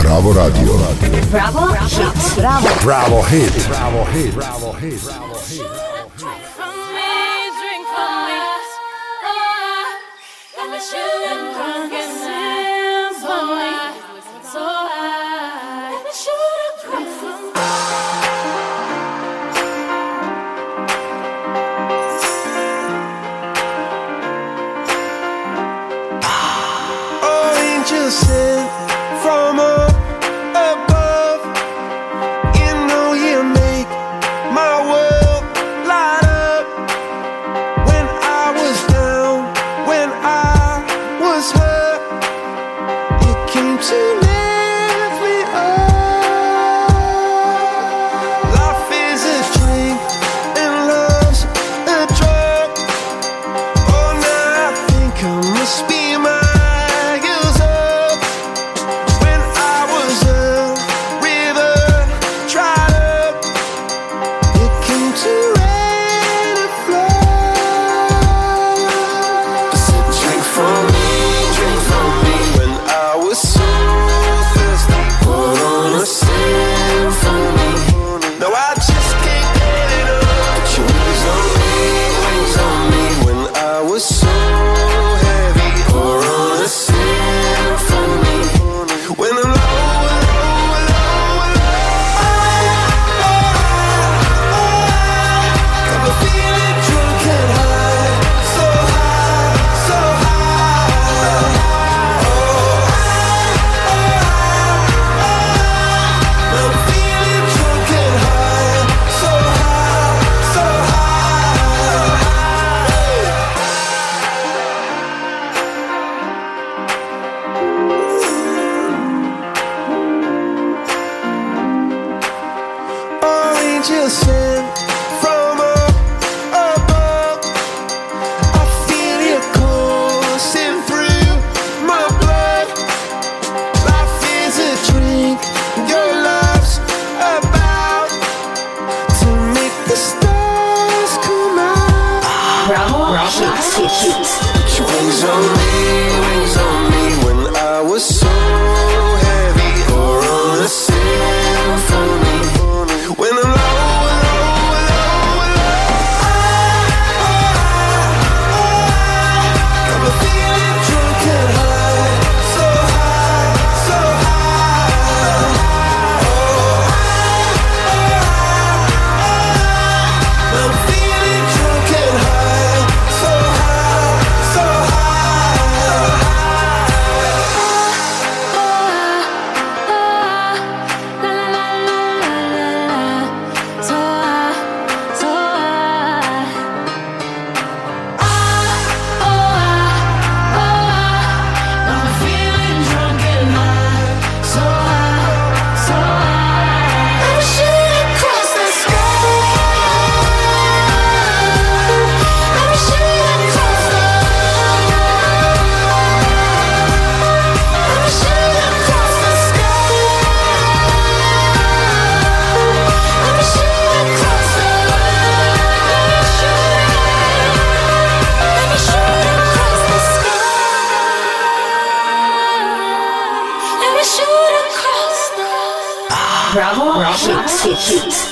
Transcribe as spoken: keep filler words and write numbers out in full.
Bravo Radio. Bravo Hit. Bravo. Bravo Hit. Bravo Hit. Bravo Hit. Bravo Hit. Drink from me, drink from me. Let me shoot and drunk and sing for me. So high. Let me shoot and drink from me. Oh, angel sent from up above. You know you make my world light up. When I was down, when I was hurt, you came to lift me up. Life is a drink and love's a drug. Oh, now I think I must be my just sent from up above. I feel you coursing through my blood. Life is a drink, your love's about to make the stars come out. Bravo Hit. Put your wings on me, wings on me. When I was so heavy, pour on a symphony. When I'm Bravo Hit.